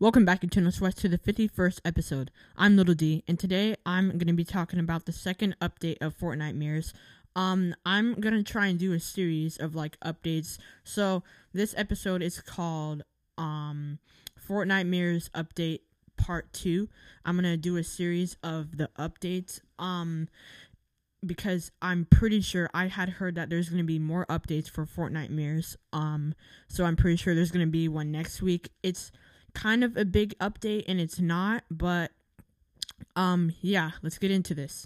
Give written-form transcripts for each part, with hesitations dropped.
Welcome back, Eternal West, to the 51st episode. I'm Little D, and today I'm going to be talking about the second update of Fortnite Mirrors. I'm going to try and do a series of, updates. So, this episode is called, Fortnite Mirrors Update Part 2. I'm going to do a series of the updates, because I'm pretty sure I had heard that there's going to be more updates for Fortnite Mirrors. So I'm pretty sure there's going to be one next week. It's kind of a big update and it's not, but yeah, let's get into this.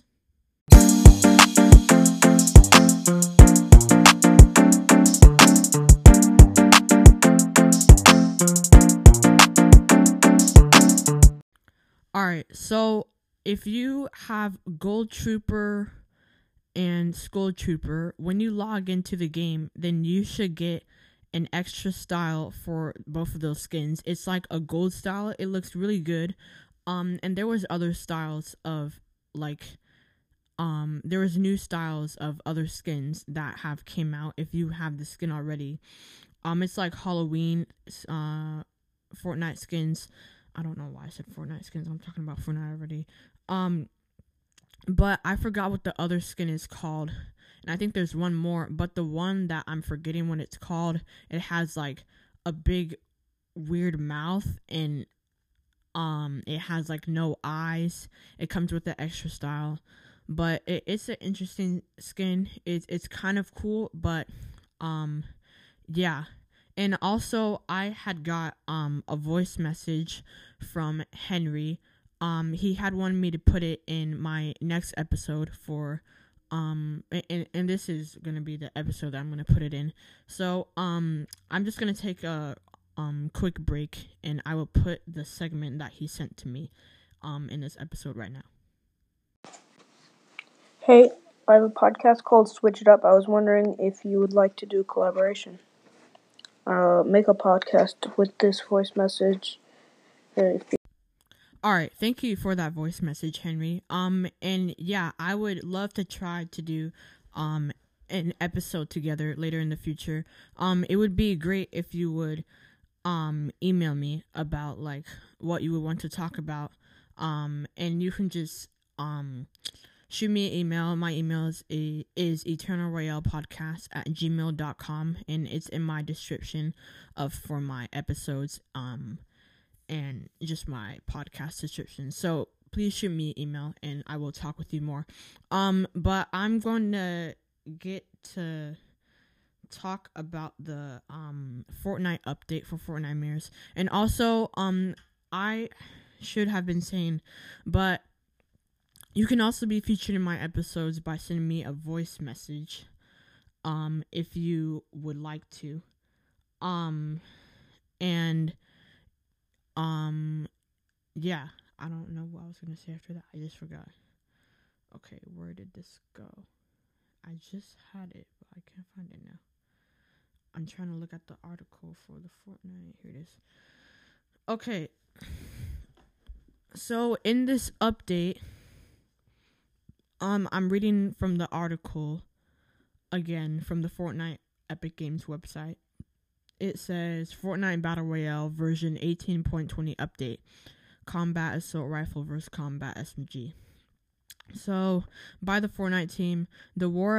Alright, so if you have Gold Trooper and Skull Trooper, when you log into the game, then you should get an extra style for both of those skins. It's like a gold style. It looks really good. And there was other styles of there was new styles of other skins that have came out if you have the skin already. It's like Halloween Fortnite skins. I don't know why I said Fortnite skins. I'm talking about Fortnite already. But I forgot what the other skin is called. And I think there's one more, but the one that I'm forgetting what it's called, it has like a big weird mouth and it has like no eyes. It comes with the extra style, but it's an interesting skin. It's kind of cool, but yeah. And also I had got a voice message from Henry. He had wanted me to put it in my next episode for and this is gonna be the episode that I'm gonna put it in. So I'm just gonna take a quick break and I will put the segment that he sent to me in this episode right now. Hey, I have a podcast called Switch It Up. I was wondering if you would like to do a collaboration. Make a podcast with this voice message. Alright, thank you for that voice message, Henry. And yeah, I would love to try to do an episode together later in the future. It would be great if you would email me about what you would want to talk about. And you can just shoot me an email. My email is eternalroyalpodcast@gmail.com, and it's in my description for my episodes. And just my podcast description. So please shoot me an email and I will talk with you more. But I'm going to get to talk about the Fortnite update for Fortnite Mirrors. And also I should have been saying, but you can also be featured in my episodes by sending me a voice message if you would like to. Yeah, I don't know what I was gonna say after that. I just forgot. Okay, where did this go? I just had it, but I can't find it now. I'm trying to look at the article for the Fortnite. Here it is. Okay. So, in this update, I'm reading from the article again from the Fortnite Epic Games website. It says Fortnite Battle Royale version 18.20 update. Combat Assault Rifle vs. Combat SMG. So, by the Fortnite team, the war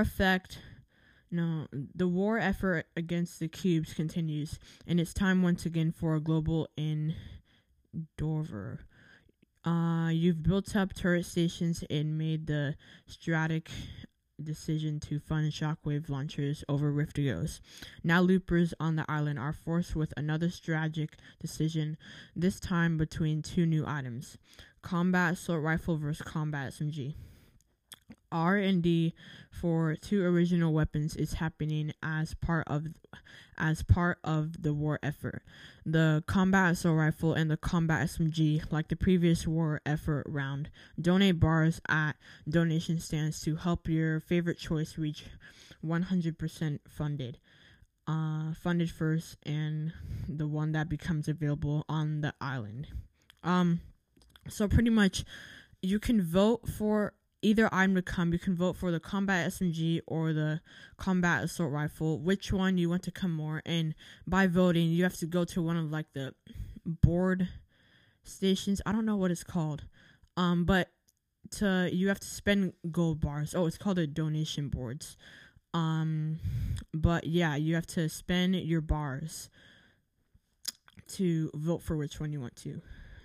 effort against the cubes continues, and it's time once again for a global endeavor. You've built up turret stations and made the strategic decision to fund shockwave launchers over Rift to Ghost. Now loopers on the island are forced with another strategic decision, this time between two new items: Combat Assault Rifle vs. Combat SMG. R&D for two original weapons is happening as part of the war effort. The Combat Assault Rifle and the Combat SMG, like the previous war effort round, donate bars at donation stands to help your favorite choice reach 100% funded. Funded first, and the one that becomes available on the island. So pretty much, you can vote for either item to come. You can vote for the Combat SMG or the Combat Assault Rifle, which one you want to come more. And by voting, you have to go to one of the board stations. I don't know what it's called. But you have to spend gold bars. Oh, it's called the donation boards. But yeah, you have to spend your bars to vote for which one you want to.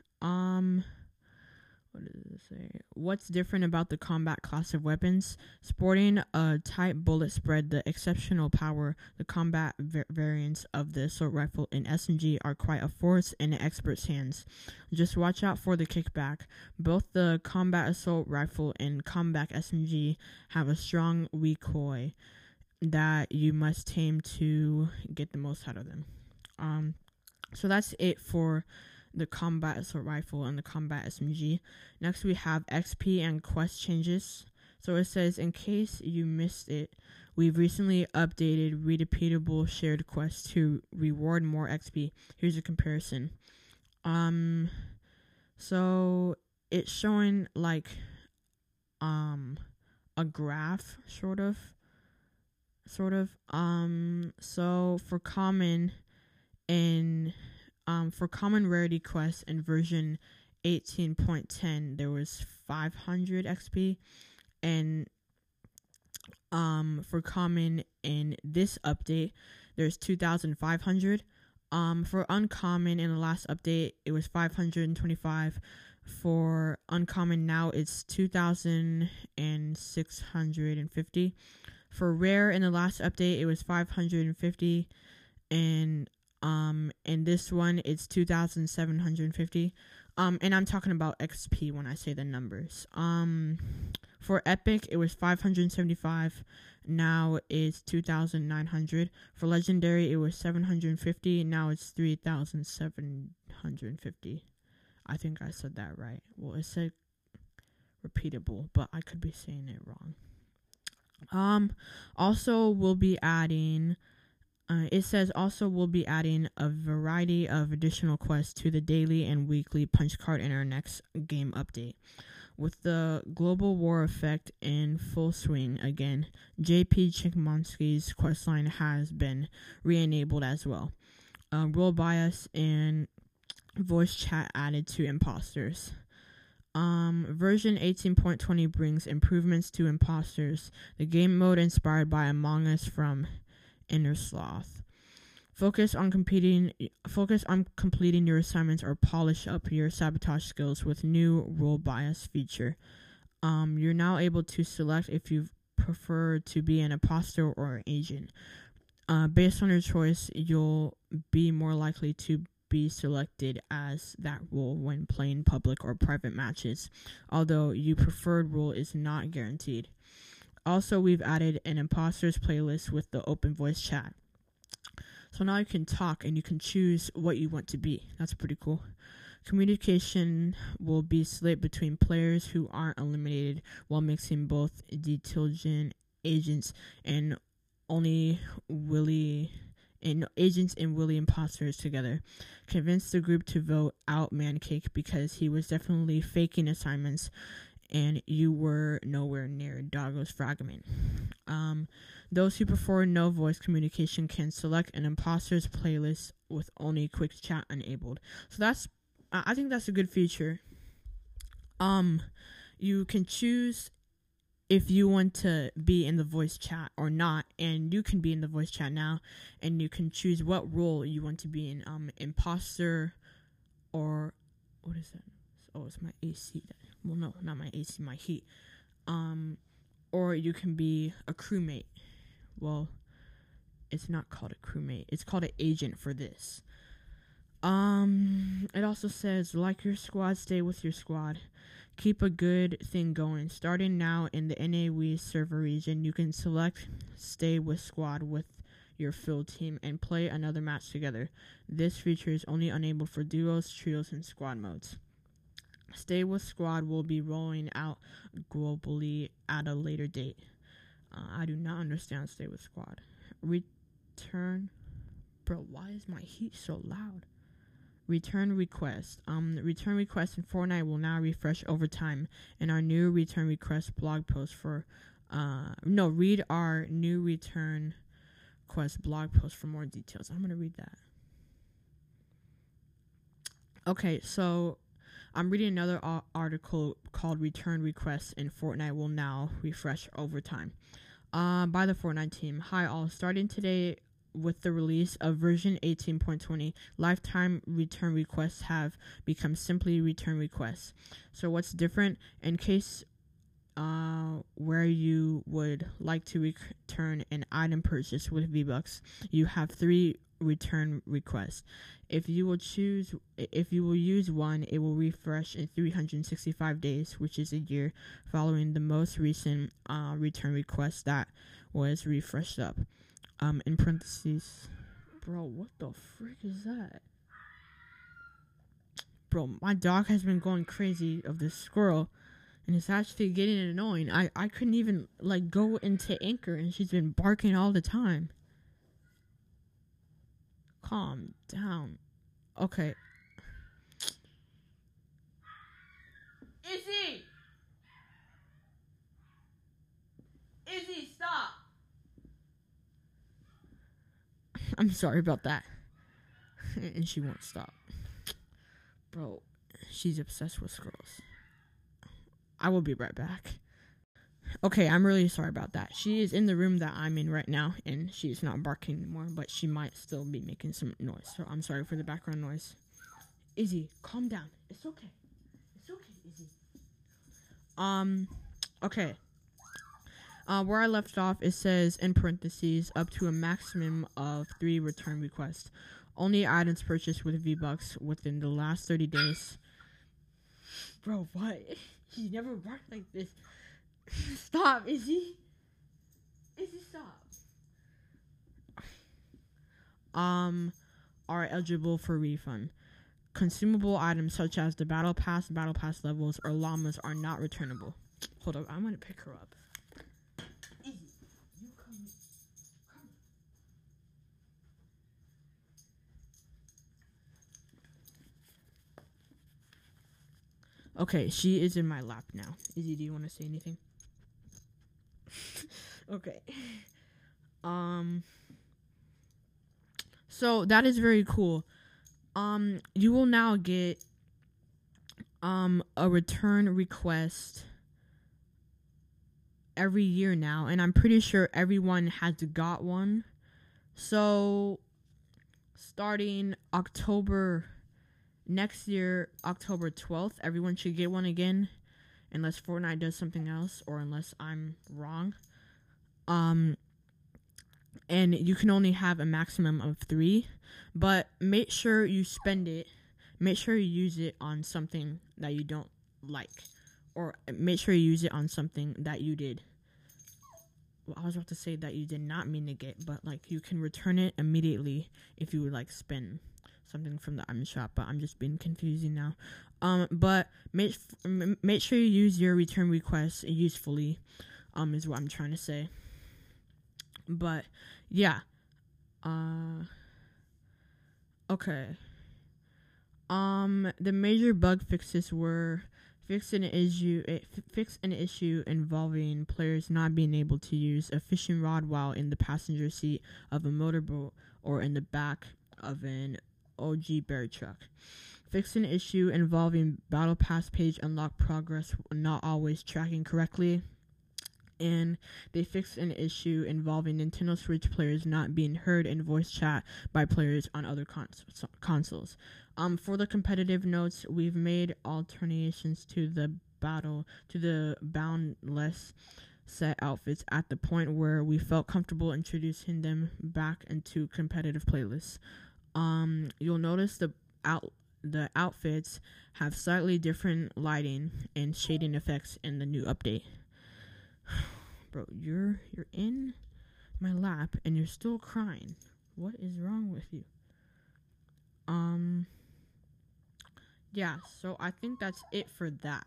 What does it say? What's different about the combat class of weapons? Sporting a tight bullet spread, the exceptional power, the combat variants of the assault rifle and SMG are quite a force in an expert's hands. Just watch out for the kickback. Both the combat assault rifle and combat SMG have a strong recoil that you must tame to get the most out of them. So that's it for the combat assault rifle and the combat SMG. Next we have XP and quest changes. So it says, in case you missed it, we've recently updated repeatable shared quests to reward more XP. Here's a comparison. So it's showing like a graph sort of. So for common rarity quests in version 18.10 there was 500 XP, and for common in this update there's 2,500. For uncommon in the last update it was 525. For uncommon now it's 2,650. For rare in the last update it was 550, and in this one it's 2,750. And I'm talking about XP when I say the numbers. For epic it was 575, now it's 2,900. For legendary it was 750, now it's 3,750. I think I said that right. Well, it said repeatable, but I could be saying it wrong. Also we'll be adding it says also we'll be adding a variety of additional quests to the daily and weekly punch card in our next game update. With the global war effect in full swing again, JP Chikmonsky's questline has been re-enabled as well. Role bias and voice chat added to imposters. Version 18.20 brings improvements to imposters, the game mode inspired by Among Us from Inner Sloth. Focus on completing your assignments or polish up your sabotage skills with new role bias feature. You're now able to select if you prefer to be an imposter or an agent. Based on your choice, you'll be more likely to be selected as that role when playing public or private matches, although your preferred role is not guaranteed. Also, we've added an imposters playlist with the open voice chat. So now you can talk and you can choose what you want to be. That's pretty cool. Communication will be split between players who aren't eliminated while mixing both detilgent agents and willy imposters together. Convince the group to vote out Mancake because he was definitely faking assignments and you were nowhere near Doggo's fragment. Those who prefer no voice communication can select an imposters playlist with only quick chat enabled. So I think that's a good feature. You can choose if you want to be in the voice chat or not, and you can be in the voice chat now, and you can choose what role you want to be in, imposter, or what is that? Oh, it's my AC. Well, no, not my AC, my heat. Or you can be a crewmate. Well, it's not called a crewmate. It's called an agent for this. It also says, like your squad, stay with your squad. Keep a good thing going. Starting now in the NAWE server region, you can select stay with squad with your field team and play another match together. This feature is only enabled for duos, trios, and squad modes. Stay with squad will be rolling out globally at a later date. I do not understand stay with squad. Return. Bro, why is my heat so loud? Return request. Return request in Fortnite will now refresh over time, and our new return request blog post read our new return request blog post for more details. I'm gonna read that. Okay, so I'm reading another article called "Return Requests in Fortnite Will Now Refresh Over Time." By the Fortnite team. Hi all. Starting today with the release of version 18.20, lifetime return requests have become simply return requests. So what's different? In case where you would like to return an item purchase with V-Bucks, you have 3 return requests. If you will use one, it will refresh in 365 days, which is a year, following the most recent return request that was refreshed up. In parentheses, bro, what the frick is that? Bro, my dog has been going crazy of this squirrel, and it's actually getting annoying. I couldn't even go into Anchor, and she's been barking all the time. Calm down. Okay. Izzy! Izzy, stop! I'm sorry about that. And she won't stop. Bro, she's obsessed with squirrels. I will be right back. Okay, I'm really sorry about that. She is in the room that I'm in right now, and she's not barking anymore, but she might still be making some noise. So I'm sorry for the background noise. Izzy, calm down. It's okay. It's okay, Izzy. Okay. Where I left off, it says, in parentheses, up to a maximum of 3 return requests. Only items purchased with V-Bucks within the last 30 days. Bro, what? He never barked like this. Stop, Izzy. Izzy, stop. Are eligible for refund. Consumable items such as the battle pass levels, or llamas are not returnable. Hold up, I'm gonna pick her up. Izzy, you come. Okay, she is in my lap now. Izzy, do you want to say anything? Okay. So that is very cool. You will now get a return request every year now, and I'm pretty sure everyone has got one. So starting next year, October 12th, everyone should get one again, unless Fortnite does something else, or unless I'm wrong. And you can only have a maximum of 3, but make sure you spend it. Make sure you use it on something that you don't like, or make sure you use it on something that you did. Well, I was about to say that you did not mean to get, but you can return it immediately if you would spend something from the item shop. But I'm just being confusing now. But make sure you use your return requests usefully. Is what I'm trying to say. But yeah. Okay. The major bug fixes were fix an issue involving players not being able to use a fishing rod while in the passenger seat of a motorboat or in the back of an OG bear truck. Fix an issue involving Battle Pass page unlock progress not always tracking correctly. And they fixed an issue involving Nintendo Switch players not being heard in voice chat by players on other consoles. For the competitive notes, we've made alterations to the boundless set outfits at the point where we felt comfortable introducing them back into competitive playlists. You'll notice the outfits have slightly different lighting and shading effects in the new update. Bro, you're in my lap and you're still crying. What is wrong with you? Yeah, so I think that's it for that.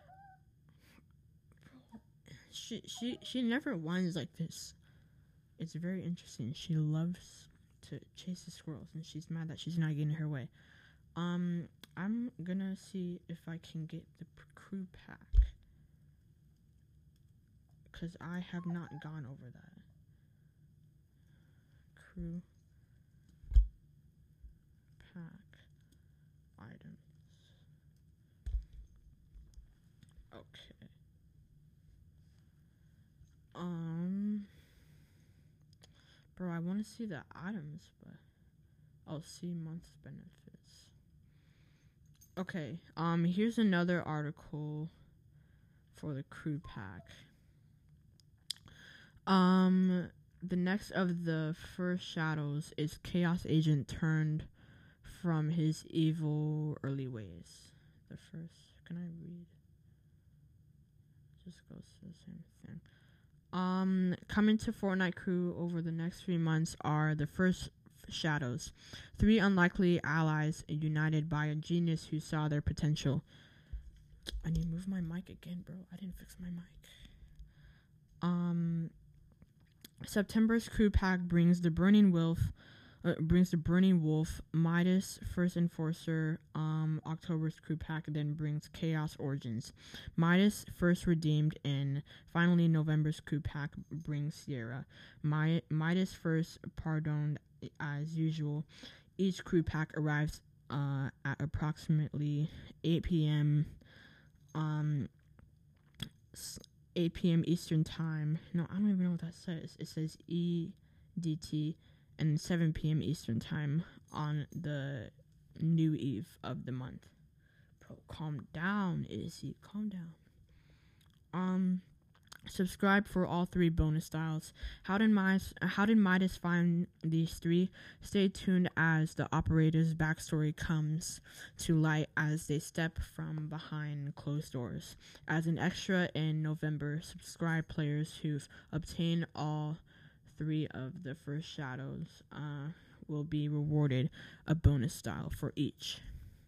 She never whines like this. It's very interesting. She loves to chase the squirrels, and she's mad that she's not getting her way. I'm gonna see if I can get the crew pack, because I have not gone over that. Crew pack items. Okay. Bro, I want to see the items, but I'll see month's benefits. Okay. Here's another article for the crew pack. The next of the first shadows is Chaos Agent turned from his evil early ways. The first, can I read? Just goes to the same thing. Coming to Fortnite crew over the next 3 months are the first shadows, 3 unlikely allies united by a genius who saw their potential. I need to move my mic again, bro. I didn't fix my mic. September's crew pack brings the Burning Wolf, Midas, First Enforcer. October's crew pack then brings Chaos Origins, Midas, First Redeemed, and finally November's crew pack brings Sierra, Midas First Pardoned as usual. Each crew pack arrives at approximately 8 p.m. 8 p.m. Eastern Time. No, I don't even know what that says. It says EDT and 7 p.m. Eastern Time on the new eve of the month. Bro, calm down, Izzy. Calm down. Subscribe for all 3 bonus styles. How did Midas find these 3? Stay tuned as the operator's backstory comes to light as they step from behind closed doors. As an extra in November, subscribe players who've obtained all 3 of the first shadows will be rewarded a bonus style for each.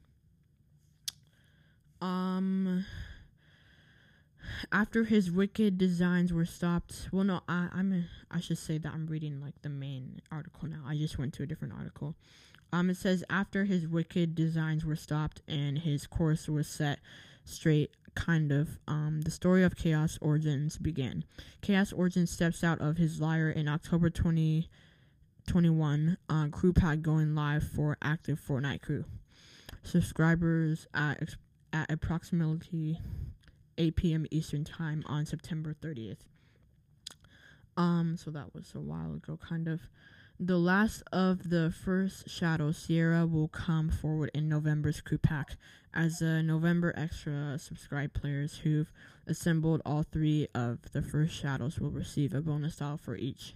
After his wicked designs were stopped, well, no, I should say that I'm reading like the main article now. I just went to a different article. It says after his wicked designs were stopped and his course was set straight, kind of, the story of Chaos Origins began. Chaos Origins steps out of his lair in October 2021. Crew pack going live for active Fortnite crew. Subscribers at approximately 8 p.m. Eastern Time on September 30th. So that was a while ago, kind of. The last of the first shadow, Sierra, will come forward in November's crew pack. As a November extra, subscribe players who've assembled all 3 of the first shadows will receive a bonus style for each.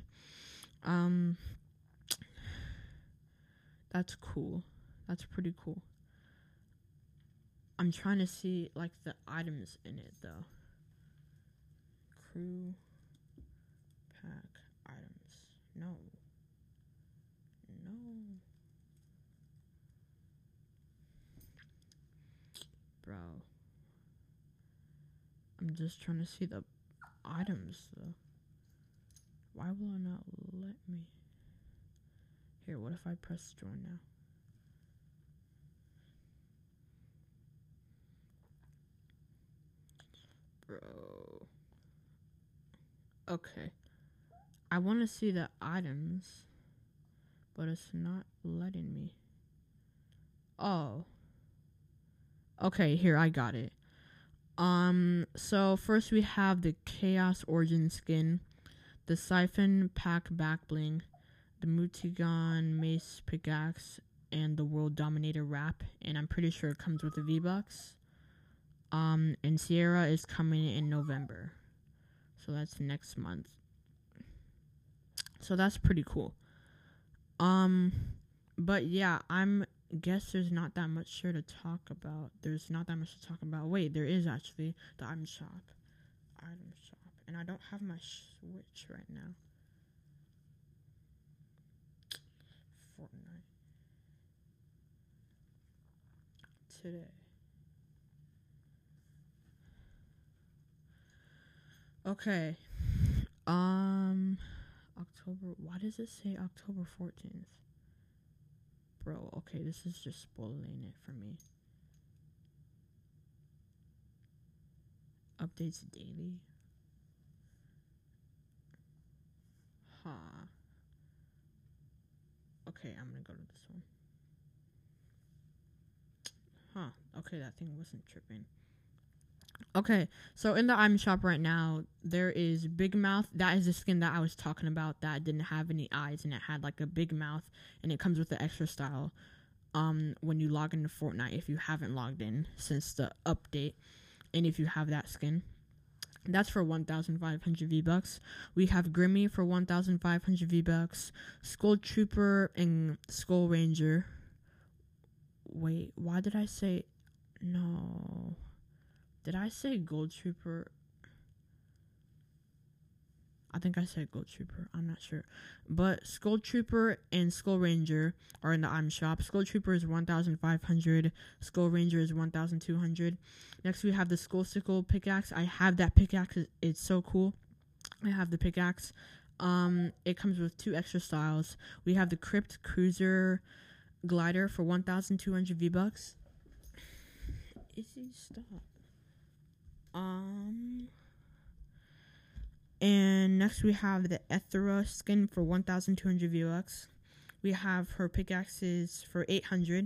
That's cool. That's pretty cool. I'm trying to see, like, the items in it, though. Crew pack items. No. Bro. I'm just trying to see the items, though. Why will it not let me? Here, what if I press join now? Bro. Okay. I want to see the items, but it's not letting me. Oh. Okay, here, I got it. So first we have the Chaos Origin skin, the Siphon Pack back bling, the Mutigan Mace pickaxe, and the World Dominator wrap, and I'm pretty sure it comes with a V-Bucks. And Sierra is coming in November, so that's next month. So that's pretty cool. But yeah, guess there's not that much here to talk about. Wait, there is actually the item shop. And I don't have my Switch right now. Fortnite. Today. Okay. October. Why does it say October 14th? Bro, okay, this is just spoiling it for me. Updates daily. Okay, I'm gonna go to this one. Okay, that thing wasn't tripping. Okay, so in the item shop right now, there is Big Mouth. That is the skin that I was talking about that didn't have any eyes and it had like a big mouth, and it comes with the extra style. When you log into Fortnite, if you haven't logged in since the update, and if you have that skin, that's for 1,500 V-Bucks. We have Grimmy for 1,500 V-Bucks. Skull Trooper and Skull Ranger. Wait, why did I say no? Did I say Gold Trooper? I think I said Gold Trooper. I'm not sure. But Skull Trooper and Skull Ranger are in the item shop. Skull Trooper is 1,500. Skull Ranger is 1,200. Next, we have the Skull Sickle pickaxe. I have that pickaxe. It's so cool. I have the pickaxe. It comes with 2 extra styles. We have the Crypt Cruiser glider for 1,200 V-Bucks. Izzy, stop. And next we have the Ethera skin for 1,200 V-Bucks. We have her pickaxes for 800.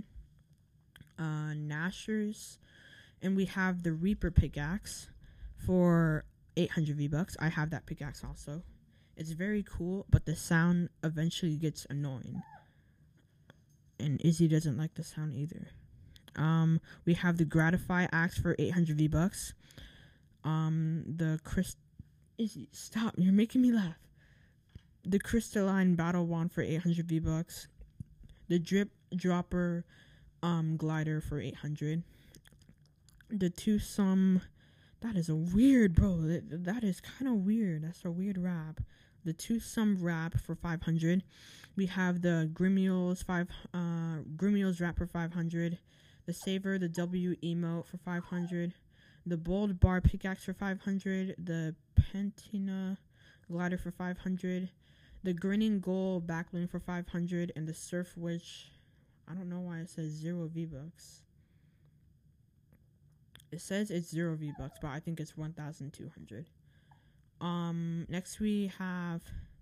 Nashers. And we have the Reaper pickaxe for 800 V-Bucks. I have that pickaxe also. It's very cool, but the sound eventually gets annoying. And Izzy doesn't like the sound either. We have the Gratify axe for 800 V-Bucks. Izzy, stop! You're making me laugh. The Crystalline Battle Wand for 800 V-Bucks. The Drip Dropper glider for 800. The Twosome. That is a weird, bro. That is kind of weird. That's a weird wrap. The Twosome wrap for 500. We have the Grimios wrap for 500. The Saver, the W emote for 500. The Bold Bar pickaxe for 500. The Pentina glider for 500. The Grinning Gull backbling for 500. And the Surf Witch. I don't know why it says 0 V-Bucks. It says it's 0 V-Bucks, but I think it's 1,200. Next we have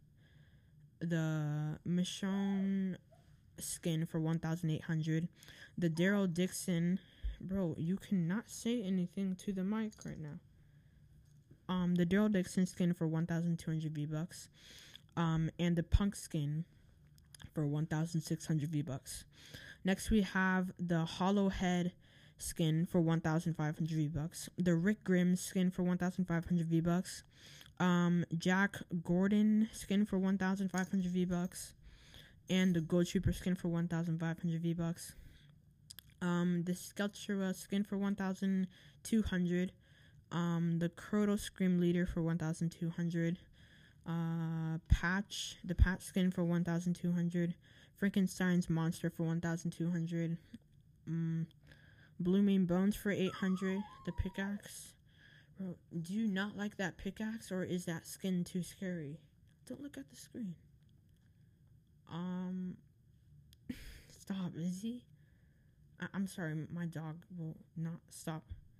the Michonne skin for 1,800. The Daryl Dixon. Bro, you cannot say anything to the mic right now. The Daryl Dixon skin for 1,200 V-Bucks. And the Punk skin for 1,600 V-Bucks. Next we have the Hollow Head skin for 1,500 V-Bucks. The Rick Grimm skin for 1,500 V-Bucks. Jack Gordon skin for 1,500 V-Bucks. And the Gold Trooper skin for 1,500 V-Bucks. The Skeltera skin for 1,200. The Croto Scream Leader for 1,200. The Patch skin for 1,200. Frankenstein's Monster for 1,200. Blooming Bones for 800. The pickaxe. Bro, do you not like that pickaxe, or is that skin too scary? Don't look at the screen. Stop, Izzy. I'm sorry, my dog will not stop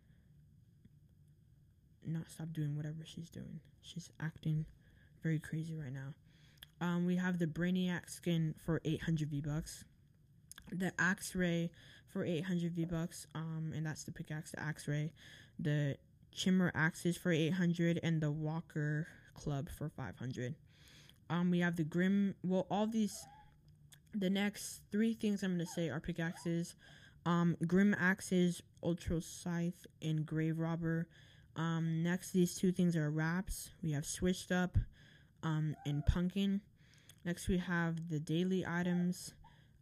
doing whatever she's doing. She's acting very crazy right now. We have the Brainiac skin for 800 V-Bucks. The Axe Ray for 800 V-Bucks. And that's the pickaxe, the Axe Ray. The Chimera axes for 800, and the Walker Club for 500. We have the Grim. Well, all these. The next 3 things I'm gonna say are pickaxes. Grim axes, Ultra Scythe, and Grave Robber. Next, these 2 things are wraps. We have Switched Up, and Pumpkin. Next, we have the daily items.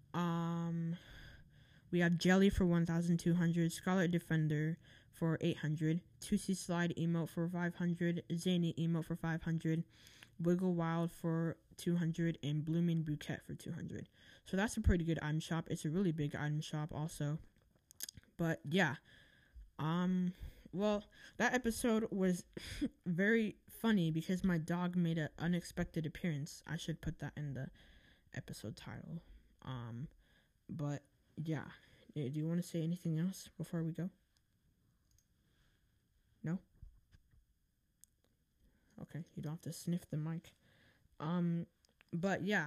We have Jelly for 1,200, Scarlet Defender for 800, Tootsie Slide emote for 500, Zany emote for 500, Wiggle Wild for 200, and Blooming Bouquet for 200. So that's a pretty good item shop. It's a really big item shop also. But yeah. Well, that episode was very funny because my dog made an unexpected appearance. I should put that in the episode title. But yeah. Do you want to say anything else before we go? No? Okay, you don't have to sniff the mic. But yeah.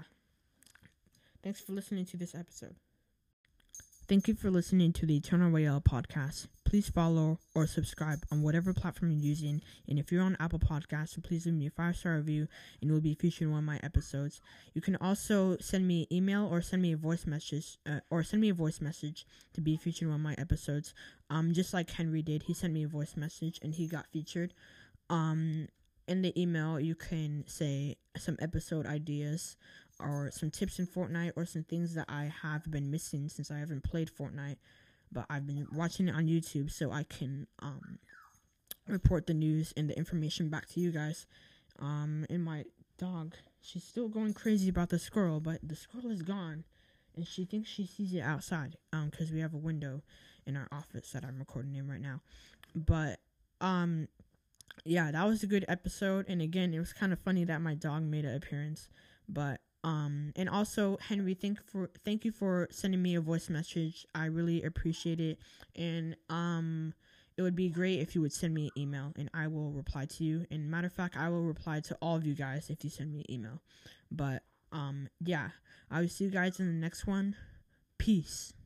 Thanks for listening to this episode. Thank you for listening to the Eternal Royale podcast. please follow or subscribe on whatever platform you're using. And if you're on Apple Podcasts, please leave me a 5-star review, and you'll be featured in one of my episodes. You can also send me an email or send me a voice message, to be featured in one of my episodes. Just like Henry did, he sent me a voice message and he got featured. In the email, you can say some episode ideas or some tips in Fortnite or some things that I have been missing since I haven't played Fortnite, but I've been watching it on YouTube so I can report the news and the information back to you guys. And my dog, she's still going crazy about the squirrel, but the squirrel is gone, and she thinks she sees it outside because we have a window in our office that I'm recording in right now. But yeah, that was a good episode, and again, it was kind of funny that my dog made an appearance. But and also, Henry, thank you for sending me a voice message. I really appreciate it. And it would be great if you would send me an email, and I will reply to you. And matter of fact, I will reply to all of you guys if you send me an email. But yeah, I will see you guys in the next one. Peace.